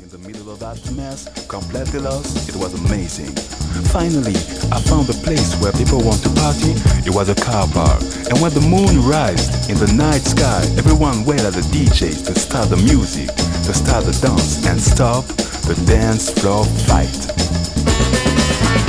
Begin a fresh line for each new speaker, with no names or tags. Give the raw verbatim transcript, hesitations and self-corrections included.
In the middle of that mess, completely lost, it was amazing. Finally, I found a place where people want to party. It was a car park. And when the moon rised in the night sky, everyone waited at the D Js to start the music, to start the dance and stop the dance floor fight.